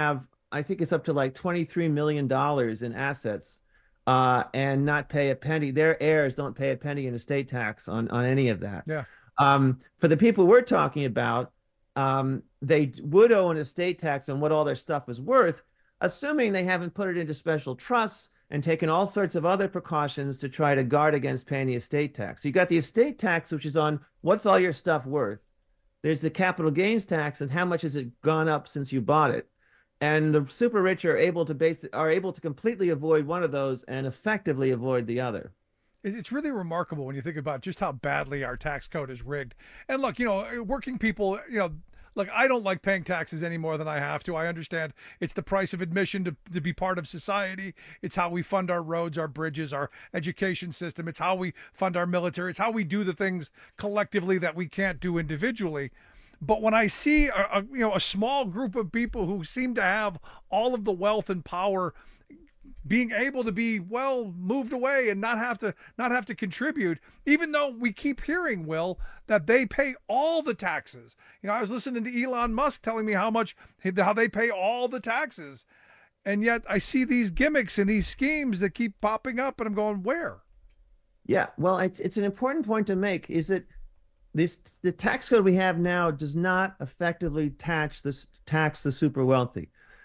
I think it's up to like twenty-three million dollars in assets, uh, and not pay a penny. Their heirs don't pay a penny in estate tax on, on any of that. Yeah. Um, for the people we're talking about, um, they would owe an estate tax on what all their stuff is worth, assuming they haven't put it into special trusts and taken all sorts of other precautions to try to guard against paying the estate tax. So you got the estate tax, which is on what's all your stuff worth. There's the capital gains tax and how much has it gone up since you bought it. And the super rich are able to base are able to completely avoid one of those and effectively avoid the other. It's really remarkable when you think about just how badly our tax code is rigged. And look, you know, working people, you know, look, I don't like paying taxes any more than I have to. I understand it's the price of admission to, to be part of society. It's how we fund our roads, our bridges, our education system. It's how we fund our military. It's how we do the things collectively that we can't do individually. But when I see a, a you know a small group of people who seem to have all of the wealth and power being able to be well moved away and not have to not have to contribute, even though we keep hearing, Will, that they pay all the taxes. You know, I was listening to Elon Musk telling me how much how they pay all the taxes, and yet I see these gimmicks and these schemes that keep popping up, and I'm going, where? Yeah, well, it's it's an important point to make. Is that this the tax code we have now does not effectively tax this tax the super wealthy.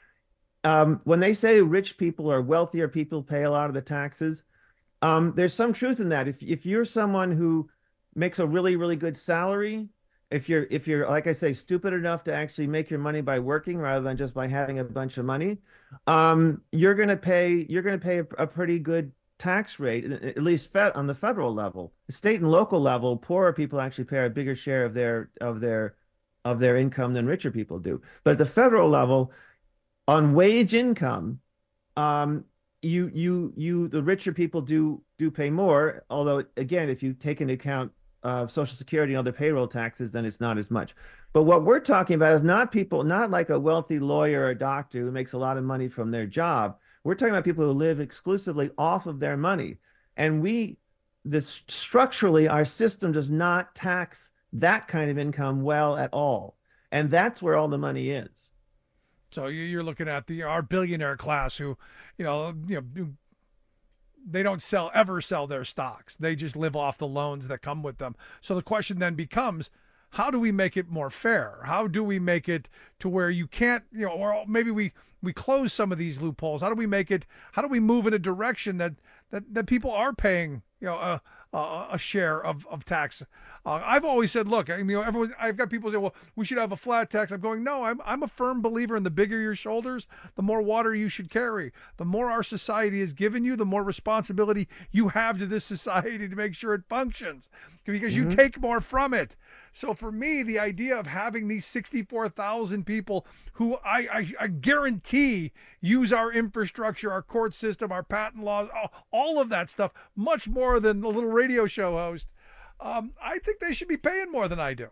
Um, when they say rich people or wealthier people pay a lot of the taxes, um, there's some truth in that. If if you're someone who makes a really, really good salary, if you're if you're like I say, stupid enough to actually make your money by working rather than just by having a bunch of money, um, you're gonna pay you're gonna pay a, a pretty good tax rate, at least fed on the federal level. The state and local level, poorer people actually pay a bigger share of their of their of their income than richer people do. But at the federal level, on wage income, um, you you you the richer people do do pay more. Although again, if you take into account uh, Social Security and other payroll taxes, then it's not as much. But what we're talking about is not people, not like a wealthy lawyer or doctor who makes a lot of money from their job. We're talking about people who live exclusively off of their money, and we, this structurally, our system does not tax that kind of income well at all, and that's where all the money is. So you're looking at the our billionaire class who, you know, you know, they don't sell ever sell their stocks. They just live off the loans that come with them. So the question then becomes, how do we make it more fair? How do we make it to where you can't, you know, or maybe we we close some of these loopholes? How do we make it? How do we move in a direction that that that people are paying, you know, a a, a share of of tax? Uh, I've always said, look, I mean, you know, everyone. I've got people say, well, we should have a flat tax. I'm going, no, I'm I'm a firm believer in the bigger your shoulders, the more water you should carry. The more our society has given you, the more responsibility you have to this society to make sure it functions, because you mm-hmm. take more from it. So for me, the idea of having these sixty-four thousand people who I, I, I guarantee use our infrastructure, our court system, our patent laws, all, all of that stuff, much more than a little radio show host, um, I think they should be paying more than I do.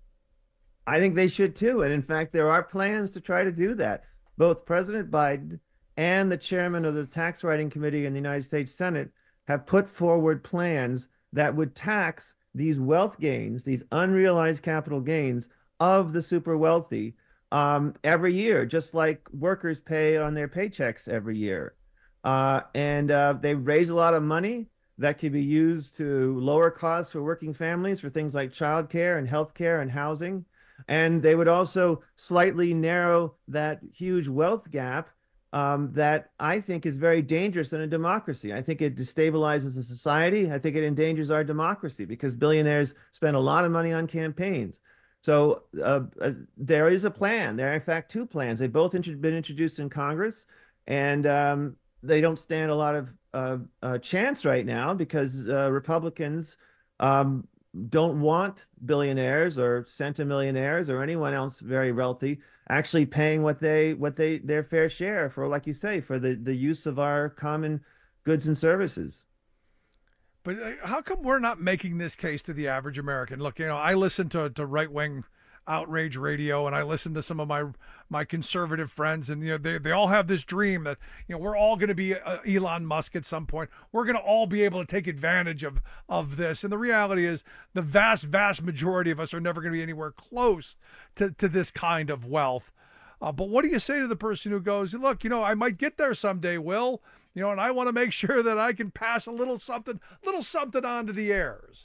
I think they should too. And in fact, there are plans to try to do that. Both President Biden and the chairman of the Tax Writing Committee in the United States Senate have put forward plans that would tax these wealth gains, these unrealized capital gains of the super wealthy um, every year, just like workers pay on their paychecks every year. Uh, and uh, they raise a lot of money that could be used to lower costs for working families for things like childcare and healthcare and housing. And they would also slightly narrow that huge wealth gap Um, that I think is very dangerous in a democracy. I think it destabilizes a society. I think it endangers our democracy because billionaires spend a lot of money on campaigns. So uh, uh, there is a plan. There are, in fact, two plans. They've both int- been introduced in Congress, and um, they don't stand a lot of uh, uh, chance right now because uh, Republicans um, don't want billionaires or centimillionaires or anyone else very wealthy actually paying what they what they their fair share for, like you say, for the the use of our common goods and services. But how come we're not making this case to the average American? Look, you know, I listen to to right wing outrage radio, and I listen to some of my my conservative friends, and you know they, they all have this dream that you know we're all going to be uh, Elon Musk at some point. We're going to all be able to take advantage of of this, and the reality is the vast vast majority of us are never going to be anywhere close to to this kind of wealth. Uh, but what do you say to the person who goes, look, you know, I might get there someday, Will, you know, and I want to make sure that I can pass a little something, little something on to the heirs?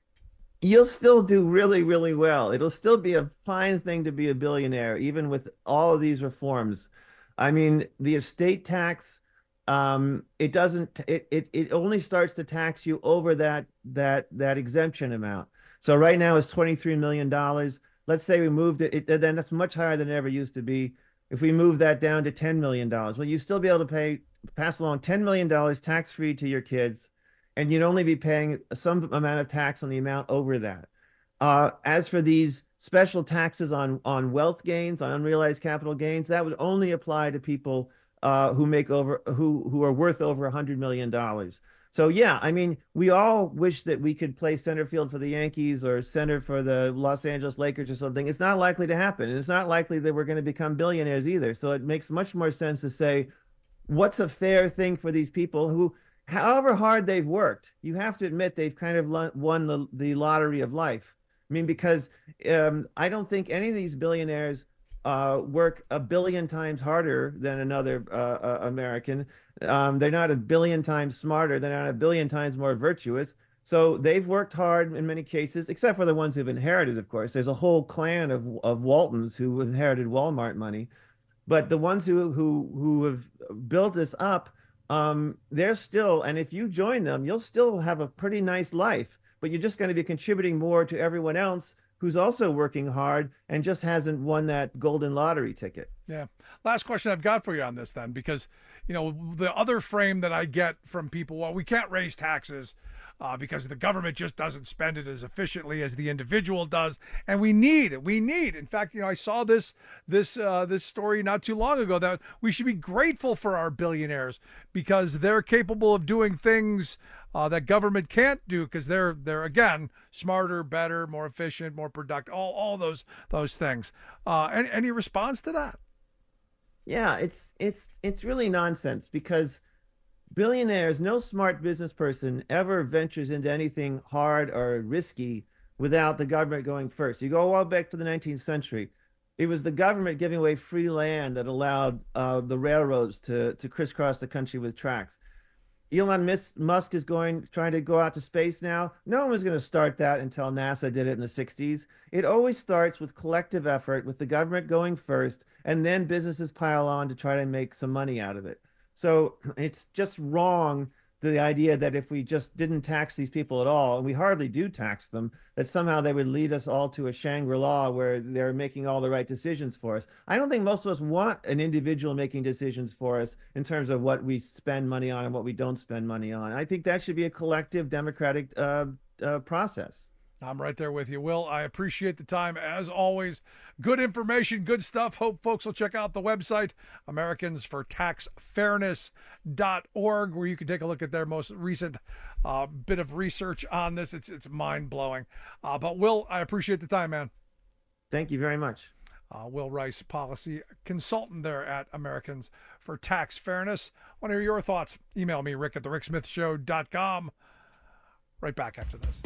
You'll still do really, really well. It'll still be a fine thing to be a billionaire, even with all of these reforms. I mean, the estate tax, um, it doesn't, it, it, it only starts to tax you over that, that, that exemption amount. So right now it's twenty-three million dollars. Let's say we moved it, it, then that's much higher than it ever used to be. If we move that down to ten million dollars, well, you still be able to pay, pass along ten million dollars tax-free to your kids, and you'd only be paying some amount of tax on the amount over that. Uh, as for these special taxes on, on wealth gains, on unrealized capital gains, that would only apply to people uh, who make over, who, who are worth over one hundred million dollars. So yeah, I mean, we all wish that we could play center field for the Yankees or center for the Los Angeles Lakers or something. It's not likely to happen. And it's not likely that we're going to become billionaires either. So it makes much more sense to say, what's a fair thing for these people who, however hard they've worked, you have to admit they've kind of won the, the lottery of life. I mean, because um, I don't think any of these billionaires uh, work a billion times harder than another uh, uh, American. Um, they're not a billion times smarter. They're not a billion times more virtuous. So they've worked hard in many cases, except for the ones who've inherited, of course. There's a whole clan of, of Waltons who inherited Walmart money. But the ones who, who, who have built this up, um, they're still, and if you join them, you'll still have a pretty nice life, but you're just going to be contributing more to everyone else who's also working hard and just hasn't won that golden lottery ticket. Yeah. Last question I've got for you on this then, because, you know, the other frame that I get from people, well, we can't raise taxes uh, because the government just doesn't spend it as efficiently as the individual does. And we need it. We need, in fact, you know, I saw this, this, uh, this story not too long ago that we should be grateful for our billionaires because they're capable of doing things Uh, that government can't do because they're they're again smarter, better, more efficient, more productive, all all those those things. Uh, any any response to that? Yeah, it's it's it's really nonsense because billionaires, no smart business person ever ventures into anything hard or risky without the government going first. You go all back to the nineteenth century. It was the government giving away free land that allowed uh, the railroads to to crisscross the country with tracks. Elon Musk is going, trying to go out to space now. No one was going to start that until NASA did it in the sixties. It always starts with collective effort, with the government going first, and then businesses pile on to try to make some money out of it. So it's just wrong, the idea that if we just didn't tax these people at all, and we hardly do tax them, that somehow they would lead us all to a Shangri-La where they're making all the right decisions for us. I don't think most of us want an individual making decisions for us in terms of what we spend money on and what we don't spend money on. I think that should be a collective democratic uh, uh, process. I'm right there with you, Will. I appreciate the time. As always, good information, good stuff. Hope folks will check out the website, Americans for Tax Fairness dot org, where you can take a look at their most recent uh, bit of research on this. It's it's mind-blowing. Uh, but, Will, I appreciate the time, man. Thank you very much. Uh, Will Rice, policy consultant there at Americans for Tax Fairness. I want to hear your thoughts. Email me, Rick at the rick smith show dot com. Right back after this.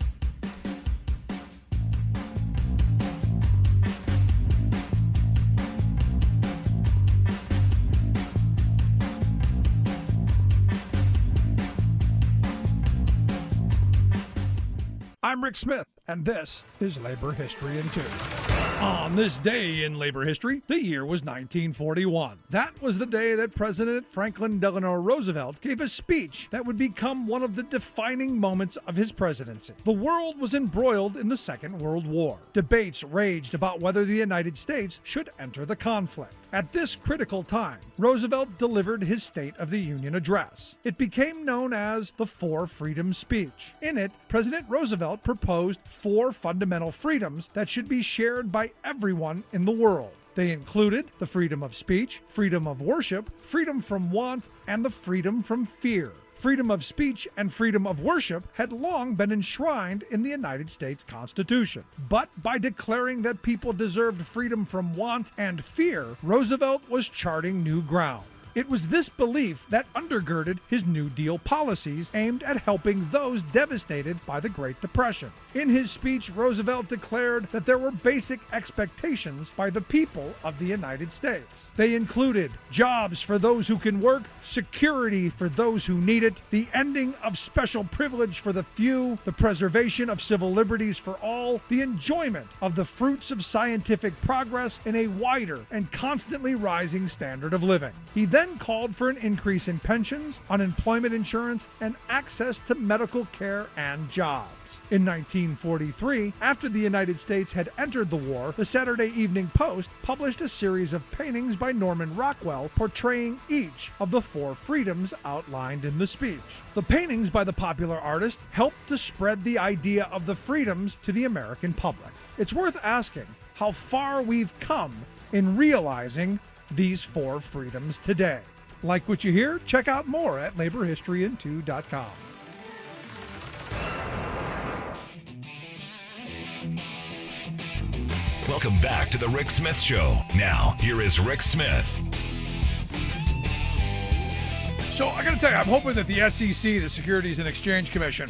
I'm Rick Smith, and this is Labor History in Two. On this day in labor history, the year was nineteen forty-one. That was the day that President Franklin Delano Roosevelt gave a speech that would become one of the defining moments of his presidency. The world was embroiled in the Second World War. Debates raged about whether the United States should enter the conflict. At this critical time, Roosevelt delivered his State of the Union address. It became known as the Four Freedoms Speech. In it, President Roosevelt proposed four fundamental freedoms that should be shared by everyone in the world. They included the freedom of speech, freedom of worship, freedom from want, and the freedom from fear. Freedom of speech and freedom of worship had long been enshrined in the United States Constitution. But by declaring that people deserved freedom from want and fear, Roosevelt was charting new ground. It was this belief that undergirded his New Deal policies aimed at helping those devastated by the Great Depression. In his speech, Roosevelt declared that there were basic expectations by the people of the United States. They included jobs for those who can work, security for those who need it, the ending of special privilege for the few, the preservation of civil liberties for all, the enjoyment of the fruits of scientific progress in a wider and constantly rising standard of living. He then called for an increase in pensions, unemployment insurance, and access to medical care and jobs. In nineteen forty-three, after the United States had entered the war, the Saturday Evening Post published a series of paintings by Norman Rockwell portraying each of the four freedoms outlined in the speech. The paintings by the popular artist helped to spread the idea of the freedoms to the American public. It's worth asking how far we've come in realizing these four freedoms today. Like what you hear? Check out more at labor history in two dot com. Welcome back to the Rick Smith Show. Now, here is Rick Smith. So I got to tell you, I'm hoping that the S E C, the Securities and Exchange Commission,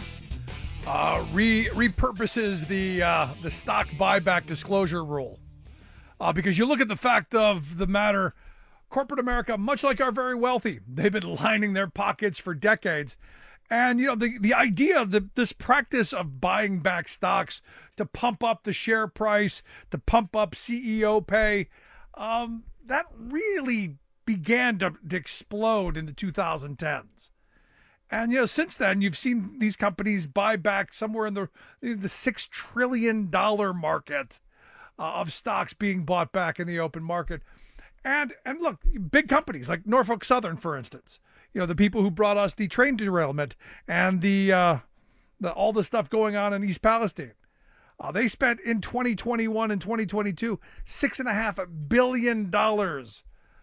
uh, re- repurposes the uh, the stock buyback disclosure rule. Uh, because you look at the fact of the matter, corporate America, much like our very wealthy, they've been lining their pockets for decades. And, you know, the, the idea that this practice of buying back stocks to pump up the share price, to pump up C E O pay, um, that really began to, to explode in the two thousand tens. And, you know, since then, you've seen these companies buy back somewhere in the, the six trillion dollars market uh, of stocks being bought back in the open market. And, and look, big companies like Norfolk Southern, for instance, you know, the people who brought us the train derailment and the, uh, the all the stuff going on in East Palestine. Uh, they spent in twenty twenty-one and twenty twenty-two six and a half billion dollars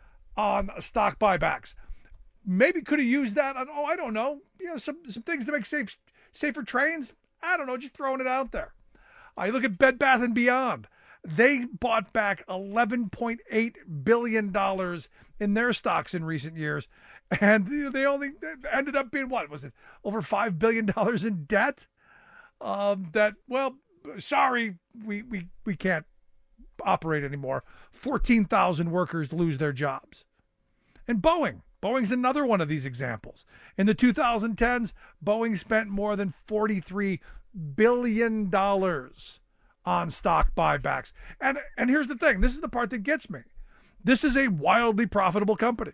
on stock buybacks. Maybe could have used that on, oh, I don't know, you know, some some things to make safe safer trains. I don't know, just throwing it out there. I uh, look at Bed Bath and Beyond. They bought back eleven point eight billion dollars in their stocks in recent years. And they only ended up being, what was it, over five billion dollars in debt? Um, that, well, sorry, we, we, we can't operate anymore. fourteen thousand workers lose their jobs. And Boeing. Boeing's another one of these examples. In the two thousand tens, Boeing spent more than forty-three billion dollars on stock buybacks. And, and here's the thing. This is the part that gets me. This is a wildly profitable company.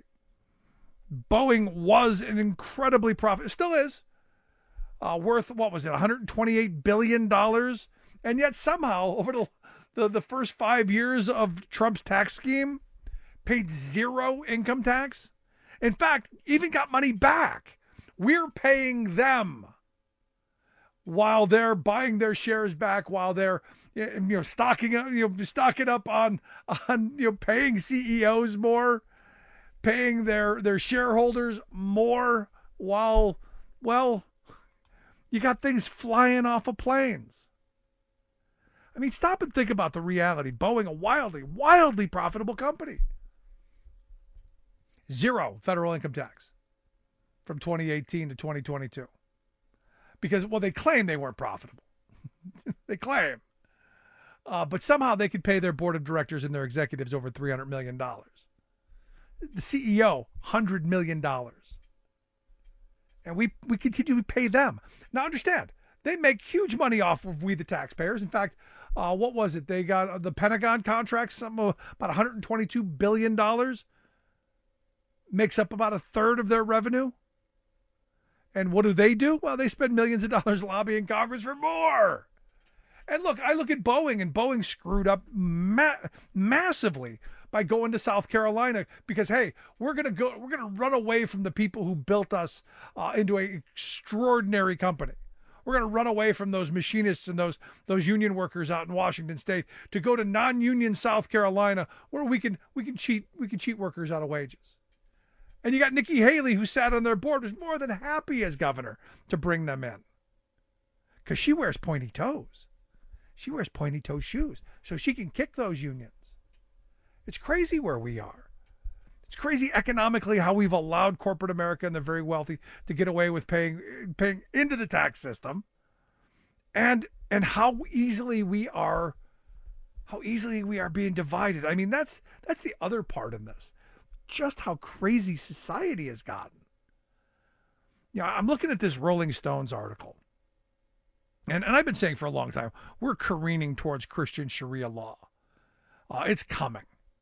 Boeing was an incredibly profitable, still is, uh, worth, what was it, one hundred twenty-eight billion dollars. And yet somehow, over the, the, the first five years of Trump's tax scheme, paid zero income tax. In fact, even got money back. We're paying them while they're buying their shares back, while they're, you know, stocking up, you know, stocking up on, on, you know, paying C E Os more, paying their, their shareholders more, while, well, you got things flying off of planes. I mean, stop and think about the reality. Boeing, a wildly, wildly profitable company. Zero federal income tax from twenty eighteen to twenty twenty-two. Because, well, they claim they weren't profitable. They claim. Uh, but somehow they could pay their board of directors and their executives over three hundred million dollars. The C E O, one hundred million dollars. And we, we continue to pay them. Now, understand, they make huge money off of we, the taxpayers. In fact, uh, what was it? They got uh, the Pentagon contracts, something about one hundred twenty-two billion dollars. Makes up about a third of their revenue. And what do they do? Well, they spend millions of dollars lobbying Congress for more. And look, I look at Boeing, and Boeing screwed up ma- massively by going to South Carolina because, hey, we're gonna go, we're gonna run away from the people who built us uh, into an extraordinary company. We're gonna run away from those machinists and those those union workers out in Washington State to go to non-union South Carolina, where we can we can cheat we can cheat workers out of wages. And you got Nikki Haley, who sat on their board, was more than happy as governor to bring them in. Because she wears pointy toes. She wears pointy toe shoes, so she can kick those unions. It's crazy where we are. It's crazy economically how we've allowed corporate America and the very wealthy to get away with paying paying into the tax system, and and how easily we are how easily we are being divided. I mean, that's that's the other part in this. Just how crazy society has gotten. Yeah, you know, I'm looking at this Rolling Stones article. And and I've been saying for a long time, we're careening towards Christian Sharia law. Uh, it's coming.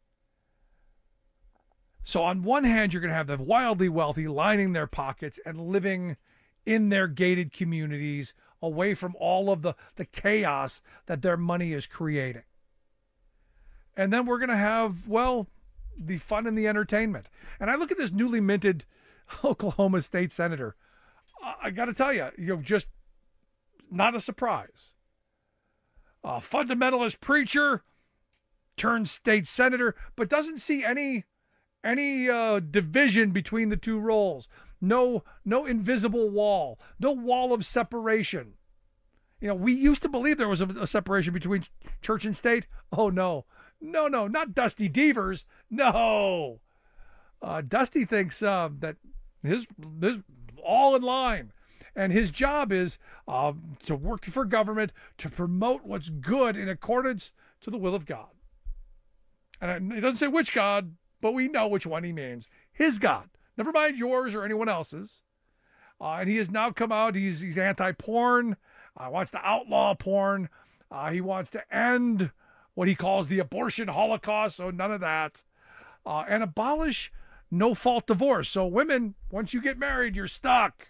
So on one hand, you're going to have the wildly wealthy lining their pockets and living in their gated communities away from all of the, the chaos that their money is creating. And then we're going to have, well, the fun and the entertainment. And I look at this newly minted Oklahoma state senator. I got to tell you, you know, just not a surprise. A fundamentalist preacher turned state senator, but doesn't see any any uh, division between the two roles. No, no invisible wall. No wall of separation. You know, we used to believe there was a, a separation between church and state. Oh no, no, no, not Dusty Devers. No, uh, Dusty thinks uh, that his his all in line. And his job is uh, to work for government to promote what's good in accordance to the will of God. And it doesn't say which God, but we know which one he means. His God. Never mind yours or anyone else's. Uh, and he has now come out. He's he's anti-porn. Uh, wants to outlaw porn. Uh, he wants to end what he calls the abortion holocaust. So none of that. Uh, and abolish no-fault divorce. So women, once you get married, you're stuck.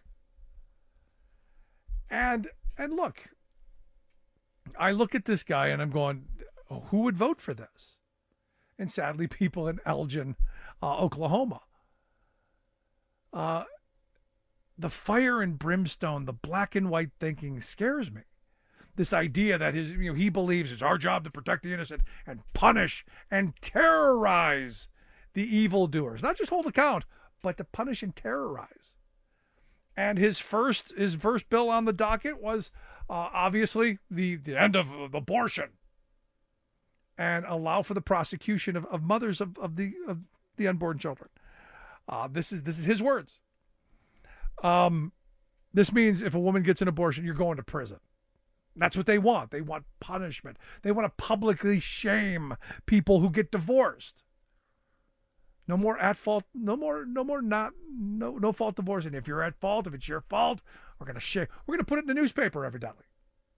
And and look, I look at this guy and I'm going, oh, who would vote for this? And sadly, people in Elgin, uh, Oklahoma. Uh, the fire and brimstone, the black and white thinking scares me. This idea that his, you know, he believes it's our job to protect the innocent and punish and terrorize the evildoers. Not just hold account, but to punish and terrorize. And his first his first bill on the docket was uh, obviously the, the end of, of abortion and allow for the prosecution of, of mothers of, of the of the unborn children. Uh, this is this is his words. Um, this means if a woman gets an abortion, you're going to prison. That's what they want. They want punishment. They want to publicly shame people who get divorced. No more at fault. No more. No more. Not. No. No fault divorce. And if you're at fault, if it's your fault, we're gonna share. We're gonna put it in the newspaper, evidently.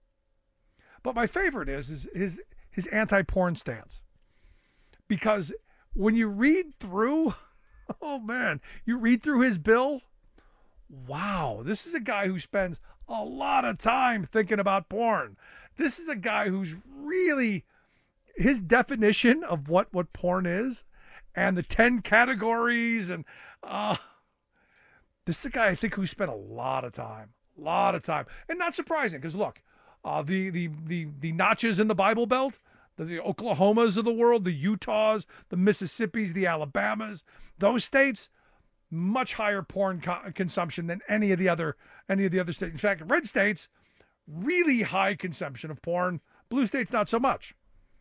But my favorite is is his his anti-porn stance, because when you read through, oh man, you read through his bill. Wow, this is a guy who spends a lot of time thinking about porn. This is a guy who's really, his definition of what what porn is. And the ten categories, and uh, this is a guy I think who spent a lot of time, a lot of time, and not surprising because look, uh, the the the the notches in the Bible Belt, the, the Oklahomas of the world, the Utahs, the Mississippis, the Alabamas, those states, much higher porn co- consumption than any of the other any of the other states. In fact, red states, really high consumption of porn. Blue states, not so much.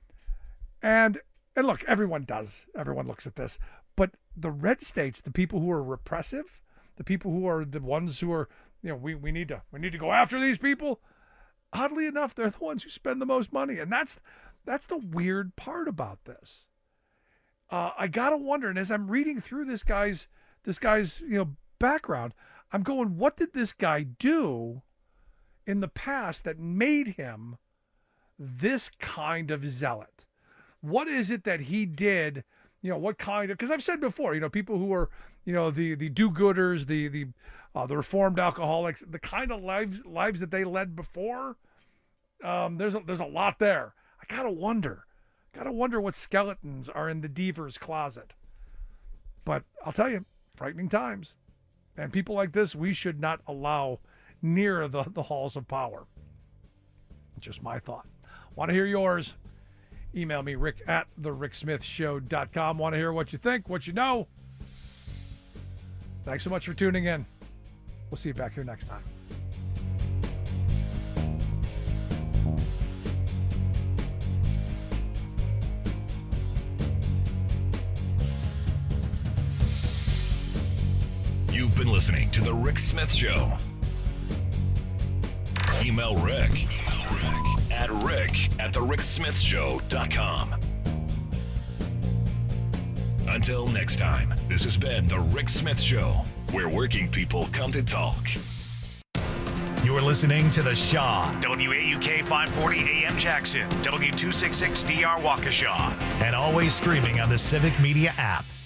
And. And look, everyone does. Everyone looks at this. But the red states, the people who are repressive, the people who are the ones who are, you know, we, we need to we need to go after these people. Oddly enough, they're the ones who spend the most money. And that's that's the weird part about this. Uh, I gotta wonder, and as I'm reading through this guy's this guy's, you know, background, I'm going, what did this guy do in the past that made him this kind of zealot? What is it that he did? You know, what kind of, because I've said before, you know, people who are, you know, the the do-gooders, the the uh, the reformed alcoholics, the kind of lives lives that they led before, um, there's a, there's a lot there. I gotta wonder, gotta wonder what skeletons are in the Devers closet. But I'll tell you, frightening times, and people like this we should not allow near the the halls of power. Just my thought. Want to hear yours? Email me, rick at the rick smith show dot com. Want to hear what you think, what you know. Thanks so much for tuning in. We'll see you back here next time. You've been listening to The Rick Smith Show. Email Rick, Email Rick at rick at the rick smith show dot com. Until next time, this has been The Rick Smith Show, where working people come to talk. You're listening to The Shaw, W A U K five forty A M Jackson, W two sixty-six D R Waukesha, and always streaming on the Civic Media app.